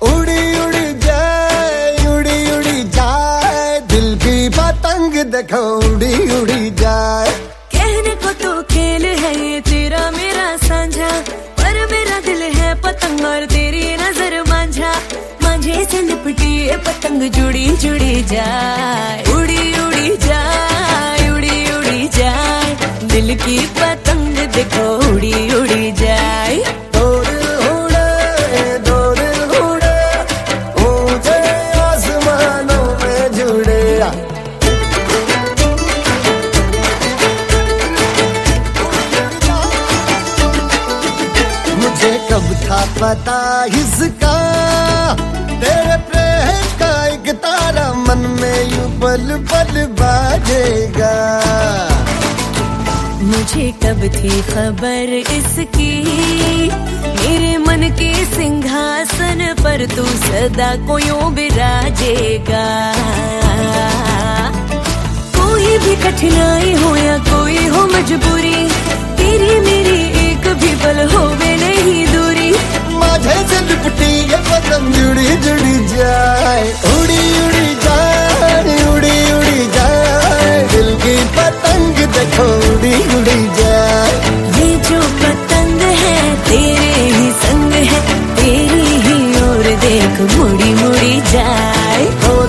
उड़ी उड़ी जाए दिल की पतंग देखो उड़ी उड़ी जाए। कहने को तो खेल है ये तेरा मेरा साझा, पर मेरा दिल है पतंग और तेरी नजर मांझा। मांझे से लिपटी ये पतंग जुड़ी जुड़ी जाए, उड़ी उड़ी जाए, उड़ी उड़ी जाए। दिल की पतंग देखो उड़ी उड़ी जाए। दो दिल उड़े ऊंचे आसमानों में जुड़े। मुझे कब था पता इसका, तेरे प्रेम का एक तारा मन में यूं पल पल बाजेगा। मुझे कब थी खबर इसकी, मेरे मन के सिंहासन पर तू सदा को यूं बिराजेगा। कोई भी कठिनाई हो या कोई हो मजबूरी, तेरी मेरी एक भी पल होवे नहीं दूरी। माझे से लिपटी ये पतंग जुड़ी जुड़ी जाए, उड़ी उड़ी जाए, उड़ी उड़ी जाए। दिल की पतंग देखो उड़ी उड़ी जाए। ये जो पतंग है तेरे ही संग है, तेरी ही ओर देख मुड़ी मुड़ी जाए।